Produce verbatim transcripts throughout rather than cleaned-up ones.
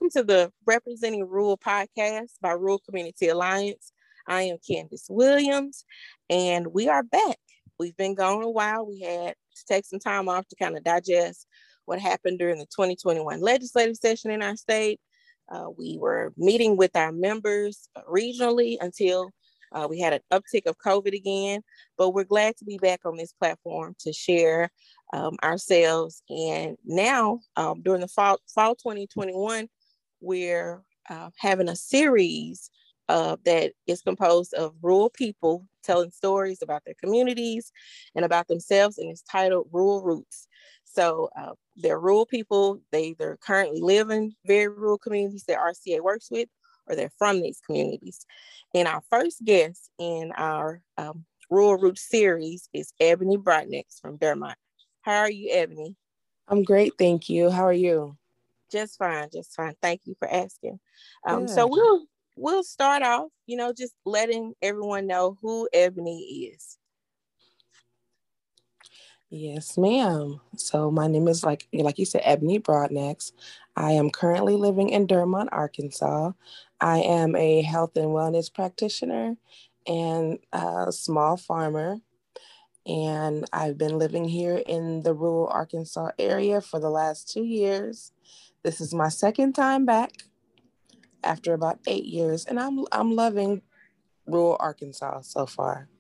welcome to the Representing Rural podcast by Rural Community Alliance. I am Candace Williams, and we are back. We've been gone a while. We had to take some time off to kind of digest what happened during the twenty twenty-one legislative session in our state. Uh, we were meeting with our members regionally until uh, we had an uptick of COVID again, but we're glad to be back on this platform to share um, ourselves. And now, um, during the fall, fall twenty twenty-one, we're uh, having a series uh, that is composed of rural people telling stories about their communities and about themselves, and it's titled Rural Roots. So uh, they're rural people. They either currently live in very rural communities that R C A works with, or they're from these communities. And our first guest in our um, Rural Roots series is Ebony Broadnax from Dermont. How are you, Ebony? I'm great, thank you. How are you? Just fine, just fine. Thank you for asking. Um, Good. so we'll we'll start off, you know, just letting everyone know who Ebony is. Yes, ma'am. So my name is, like like you said, Ebony Broadnax. I am currently living in Dermont, Arkansas. I am a health and wellness practitioner and a small farmer. And I've been living here in the rural Arkansas area for the last two years. This is my second time back after about eight years, and I'm I'm loving rural Arkansas so far.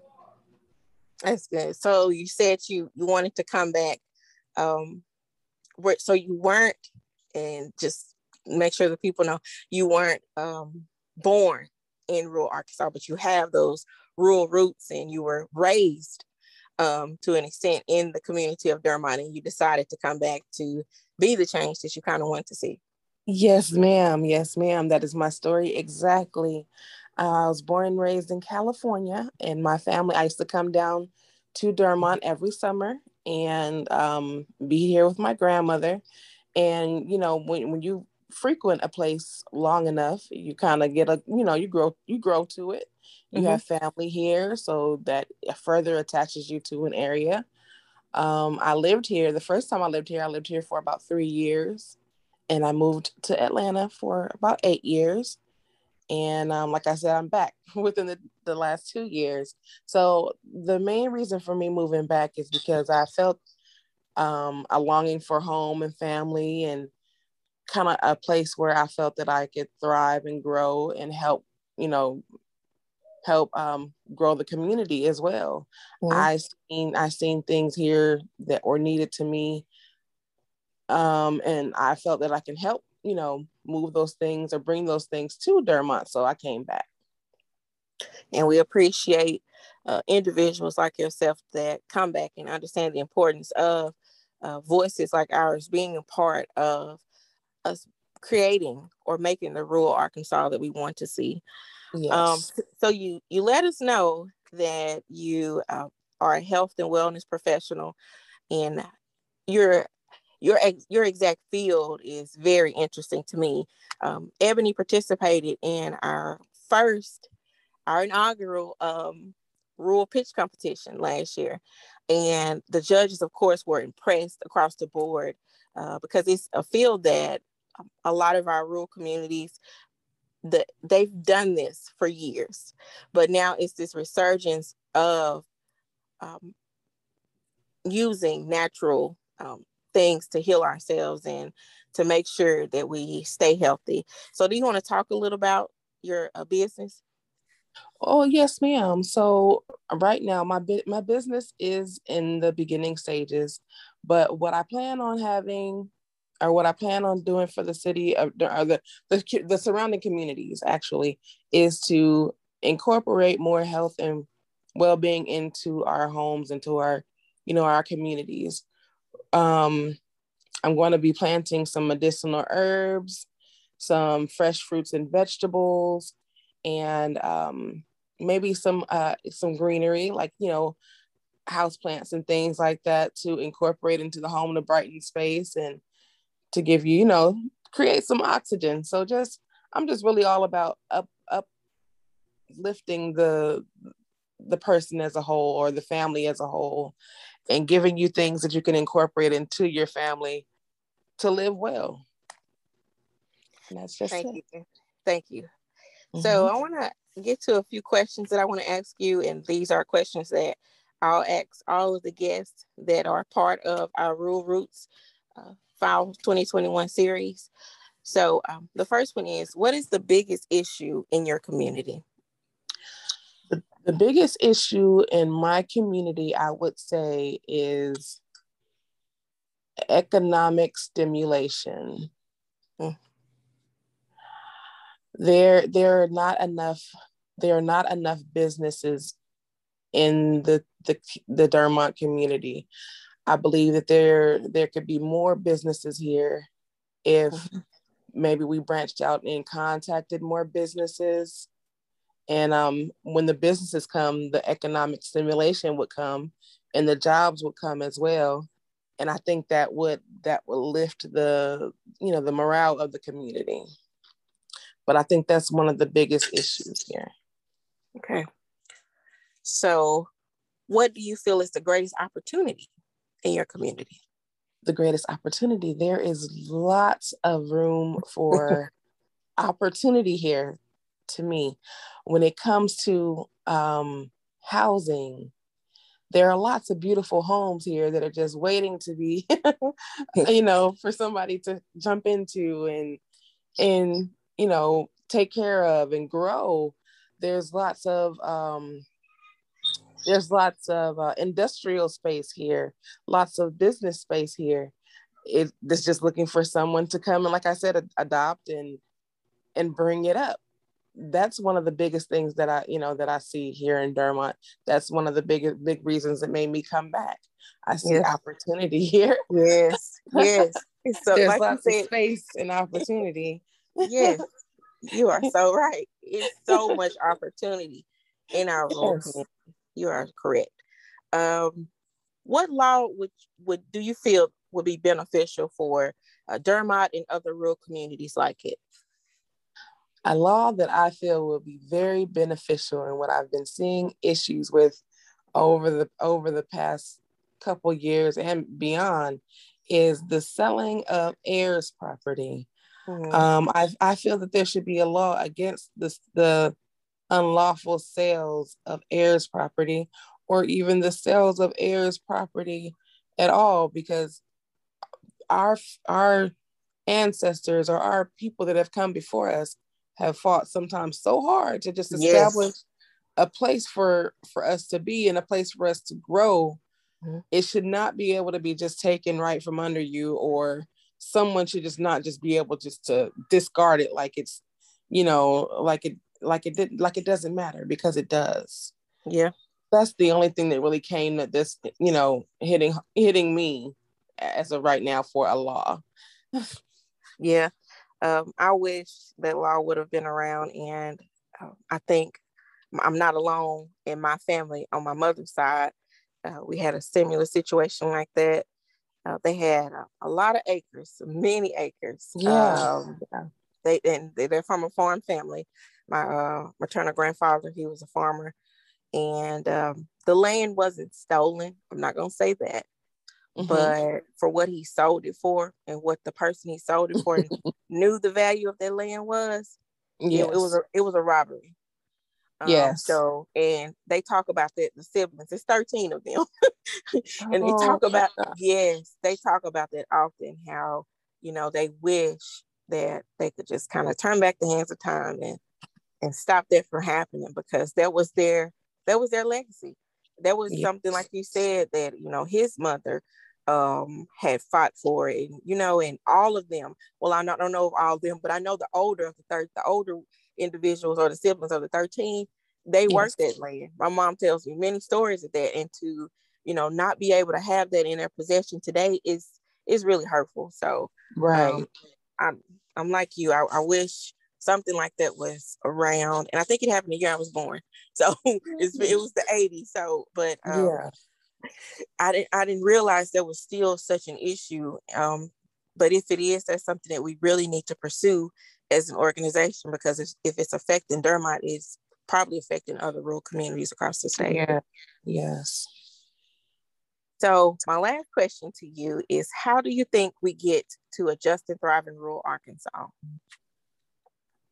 That's good. So you said you you wanted to come back. Um, where, so you weren't, and just make sure that people know you weren't um, born in rural Arkansas, but you have those rural roots, and you were raised um, to an extent in the community of Dermont, and you decided to come back to be the change that you kind of want to see. Yes, ma'am. Yes, ma'am. That is my story exactly. Uh, I was born and raised in California, and my family, I used to come down to Dermont every summer and um, be here with my grandmother. And, you know, when, when you frequent a place long enough, you kind of get a, you know, you grow, you grow to it. You Mm-hmm. have family here, so that further attaches you to an area. Um, I lived here, the first time I lived here, I lived here for about three years. And I moved to Atlanta for about eight years. And um, like I said, I'm back within the, the last two years. So the main reason for me moving back is because I felt um, a longing for home and family, and kind of a place where I felt that I could thrive and grow and help, you know, help um, grow the community as well. Mm-hmm. I seen I seen things here that were needed to me, um, and I felt that I can help, you know, move those things or bring those things to Dermont. So I came back. And we appreciate uh, individuals like yourself that come back and understand the importance of uh, voices like ours being a part of us creating or making the rural Arkansas that we want to see. Um, Yes. so you you let us know that you uh, are a health and wellness professional, and your your ex- your exact field is very interesting to me. Um, Ebony participated in our first, our inaugural um, rural pitch competition last year, and the judges, of course, were impressed across the board uh, because it's a field that um, a lot of our rural communities, that they've done this for years, but now it's this resurgence of um, using natural um, things to heal ourselves and to make sure that we stay healthy. So do you want to talk a little about your uh, business? Oh, yes, ma'am. So right now, my bu- my business is in the beginning stages, but what I plan on having, or what I plan on doing for the city of or the the, cu- the surrounding communities, actually, is to incorporate more health and well-being into our homes, into our, you know, our communities. Um, I'm going to be planting some medicinal herbs, some fresh fruits and vegetables, and um, maybe some uh, some greenery, like, you know, house plants and things like that, to incorporate into the home to brighten space and to give you, you know, create some oxygen. So just I'm just really all about up uplifting the the person as a whole, or the family as a whole, and giving you things that you can incorporate into your family to live well. And that's just Thank it. you. Thank you. Mm-hmm. So I want to get to a few questions that I want to ask you. And these are questions that I'll ask all of the guests that are part of our Rural Roots uh, Fall twenty twenty-one series. So um, the first one is, what is the biggest issue in your community? The, the biggest issue in my community, I would say, is economic stimulation. Mm. There, there are not enough. There are not enough businesses in the the, the Dermont community. I believe that there there could be more businesses here if mm-hmm. maybe we branched out and contacted more businesses. And um, when the businesses come, the economic stimulation would come, and the jobs would come as well. And I think that would that would lift the you know the morale of the community. But I think that's one of the biggest issues here. Okay. So, what do you feel is the greatest opportunity in your community? The greatest opportunity. There is lots of room for opportunity here to me. When it comes to um, housing, there are lots of beautiful homes here that are just waiting to be, you know, for somebody to jump into and, and, you know, take care of and grow. There's lots of, um, there's lots of uh, industrial space here, lots of business space here. It, it's just looking for someone to come and, like I said, adopt and, and bring it up. That's one of the biggest things that I, you know, that I see here in Dermont. That's one of the big, big reasons that made me come back. I see yes. opportunity here. Yes, yes. So, there's like lots you said, of space and opportunity. Yes, you are so right. It's so much opportunity in our yes. rural community. You are correct. Um, what law would would do you feel would be beneficial for uh, Dermont and other rural communities like it? A law that I feel will be very beneficial and what I've been seeing issues with over the over the past couple years and beyond is the selling of heirs property. Mm-hmm. Um, I I feel that there should be a law against this, the unlawful sales of heirs property, or even the sales of heirs property at all, because our our ancestors or our people that have come before us have fought sometimes so hard to just establish yes. a place for for us to be and a place for us to grow. Mm-hmm. It should not be able to be just taken right from under you, or someone should just not just be able just to discard it like it's, you know, like it like it didn't like it doesn't matter, because it does. Yeah. That's the only thing that really came to this, you know, hitting hitting me as of right now for a law. Yeah. Um, I wish that law would have been around, and uh, I think I'm not alone in my family. On my mother's side, uh, we had a similar situation like that. Uh, they had a, a lot of acres, many acres. Yeah. Um, they and they're from a farm family. My uh, maternal grandfather, he was a farmer, and um, the land wasn't stolen. I'm not gonna say that. Mm-hmm. But for what he sold it for and what the person he sold it for knew the value of that land was, yes. it, it was a it was a robbery. Um, yes. So, and they talk about that, the siblings, it's thirteen of them. And oh, they talk about, yes, they talk about that often, how, you know, they wish that they could just kind of turn back the hands of time and, and stop that from happening, because that was their, that was their legacy. That was yes. something, like you said, that, you know, his mother um had fought for it, and, you know, and all of them, well, I don't know of all of them, but I know the older of the third the older individuals or the siblings of the thirteen, they yes. worked that land. My mom tells me many stories of that, and to, you know, not be able to have that in their possession today is is really hurtful. So right. um I'm I'm like you, I, I wish something like that was around, and I think it happened the year I was born, so it's, it was the eighties. So but um yeah I didn't I didn't realize there was still such an issue. Um, but if it is, that's something that we really need to pursue as an organization, because if, if it's affecting Dermont, it's probably affecting other rural communities across the state. Yeah. Yes. So my last question to you is, how do you think we get to a just and thriving rural Arkansas?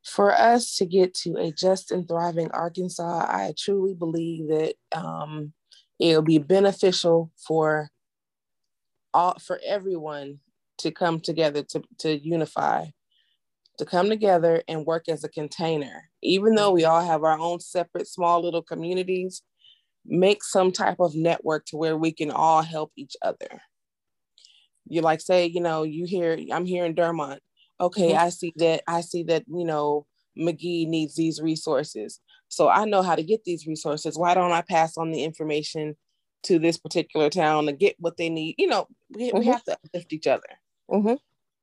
For us to get to a just and thriving Arkansas, I truly believe that um, it'll be beneficial for all for everyone to come together, to, to unify, to come together and work as a container. Even though we all have our own separate small little communities, make some type of network to where we can all help each other. You like say, you know, you hear, I'm here in Dermont. Okay, mm-hmm. I see that, I see that, you know, McGee needs these resources. So I know how to get these resources. Why don't I pass on the information to this particular town to get what they need? You know, we, mm-hmm. we have to uplift each other. Mm-hmm.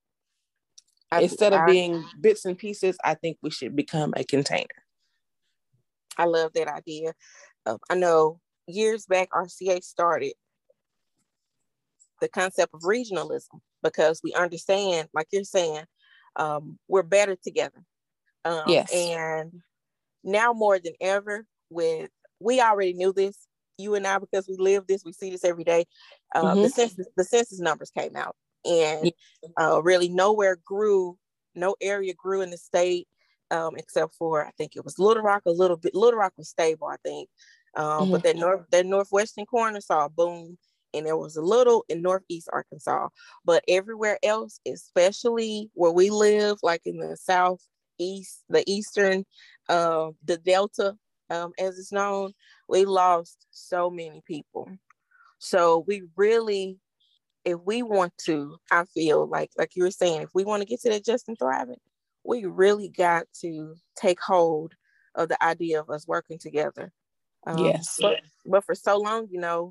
Instead of being bits and pieces, I think we should become a container. I love that idea. Um, I know years back, R C A started the concept of regionalism because we understand, like you're saying, um, we're better together. Um, yes. And now more than ever, with we already knew this, you and I, because we live this, we see this every day. Uh, mm-hmm. The census, the census numbers came out, and uh, really nowhere grew, no area grew in the state, um, except for I think it was Little Rock a little bit. Little Rock was stable, I think, um, mm-hmm. but that north, that northwestern corner saw a boom, and there was a little in northeast Arkansas, but everywhere else, especially where we live, like in the southeast, the eastern, uh, the Delta, um, as it's known, we lost so many people. So we really, if we want to, I feel like, like you were saying, if we want to get to that just and thriving, we really got to take hold of the idea of us working together. Um, yes. But, but for so long, you know,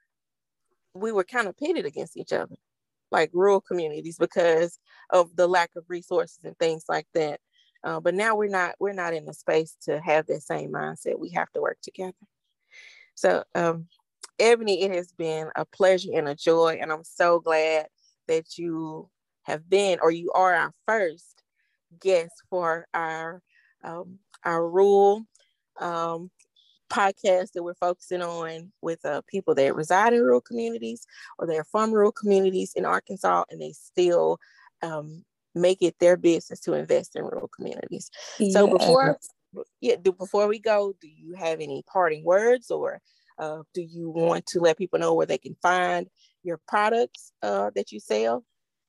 we were kind of pitted against each other, like rural communities, because of the lack of resources and things like that. Uh, but now we're not, we're not in a space to have that same mindset. We have to work together. So, um, Ebony, it has been a pleasure and a joy, and I'm so glad that you have been, or you are our first guest for our um, our rural um, podcast that we're focusing on with uh, people that reside in rural communities or they're from rural communities in Arkansas, and they still um, make it their business to invest in rural communities. Yeah. So before, yeah, do, before we go, do you have any parting words, or Uh, do you want to let people know where they can find your products uh, that you sell?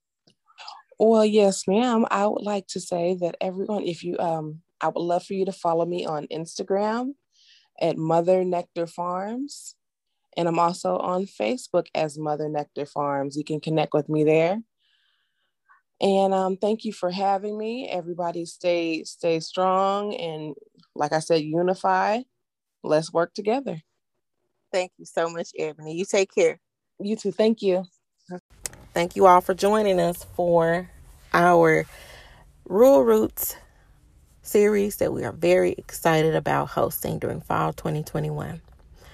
Well, yes, ma'am. I would like to say that everyone, if you, um, I would love for you to follow me on Instagram at Mother Nectar Farms. And I'm also on Facebook as Mother Nectar Farms. You can connect with me there. And um, thank you for having me. Everybody stay, stay strong. And like I said, unify. Let's work together. Thank you so much, Ebony. You take care. You too. Thank you. Thank you all for joining us for our Rural Roots series that we are very excited about hosting during fall twenty twenty-one.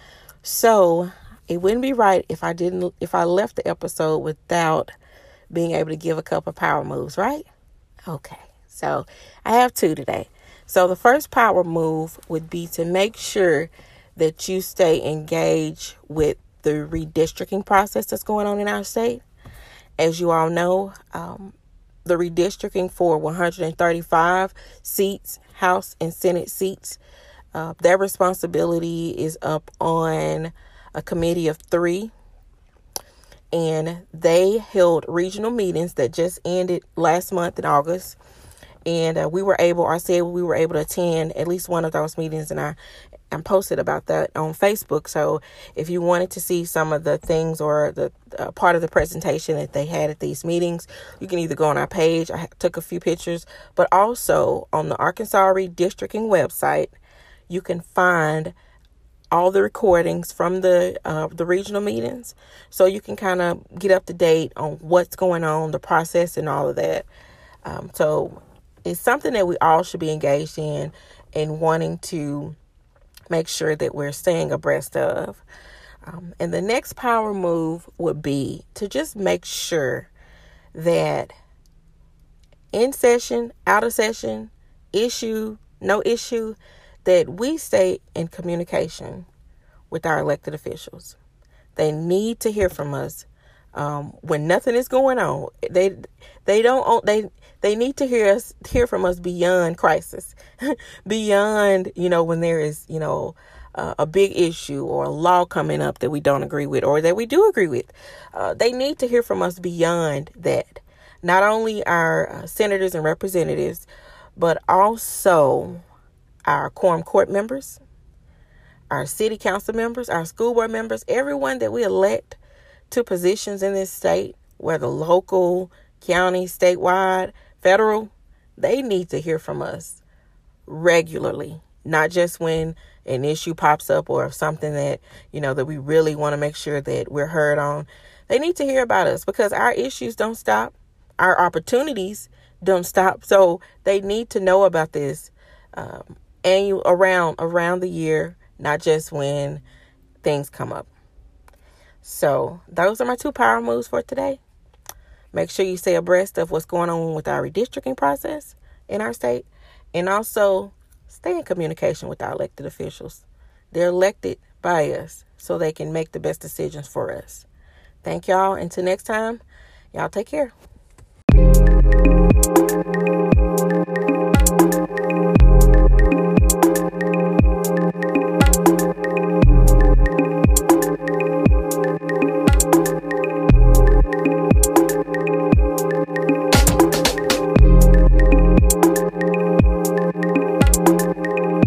So it wouldn't be right if I didn't, if I left the episode without being able to give a couple of power moves, right? Okay. So I have two today. So the first power move would be to make sure that you stay engaged with the redistricting process that's going on in our state. As you all know, um, the redistricting for one hundred thirty-five seats, House and Senate seats, uh, their responsibility is up on a committee of three. And they held regional meetings that just ended last month in August. And uh, we were able, I said we were able to attend at least one of those meetings, and I I'm posted about that on Facebook. So if you wanted to see some of the things or the uh, part of the presentation that they had at these meetings, you can either go on our page. I took a few pictures, but also on the Arkansas Redistricting website, you can find all the recordings from the uh, the regional meetings. So you can kind of get up to date on what's going on, the process and all of that. Um, so it's something that we all should be engaged in and wanting to make sure that we're staying abreast of. Um, and the next power move would be to just make sure that in session, out of session, issue, no issue, that we stay in communication with our elected officials. They need to hear from us um, when nothing is going on. They they don't they They need to hear us, hear from us beyond crisis, beyond, you know, when there is, you know, uh, a big issue or a law coming up that we don't agree with or that we do agree with. Uh, they need to hear from us beyond that. Not only our uh, senators and representatives, but also our quorum court members, our city council members, our school board members, everyone that we elect to positions in this state, whether local, county, statewide, federal, they need to hear from us regularly, not just when an issue pops up or something that, you know, that we really want to make sure that we're heard on. They need to hear about us because our issues don't stop. Our opportunities don't stop. So they need to know about this um, annual around around the year, not just when things come up. So those are my two power moves for today. Make sure you stay abreast of what's going on with our redistricting process in our state, and also stay in communication with our elected officials. They're elected by us so they can make the best decisions for us. Thank y'all. Until next time, y'all take care.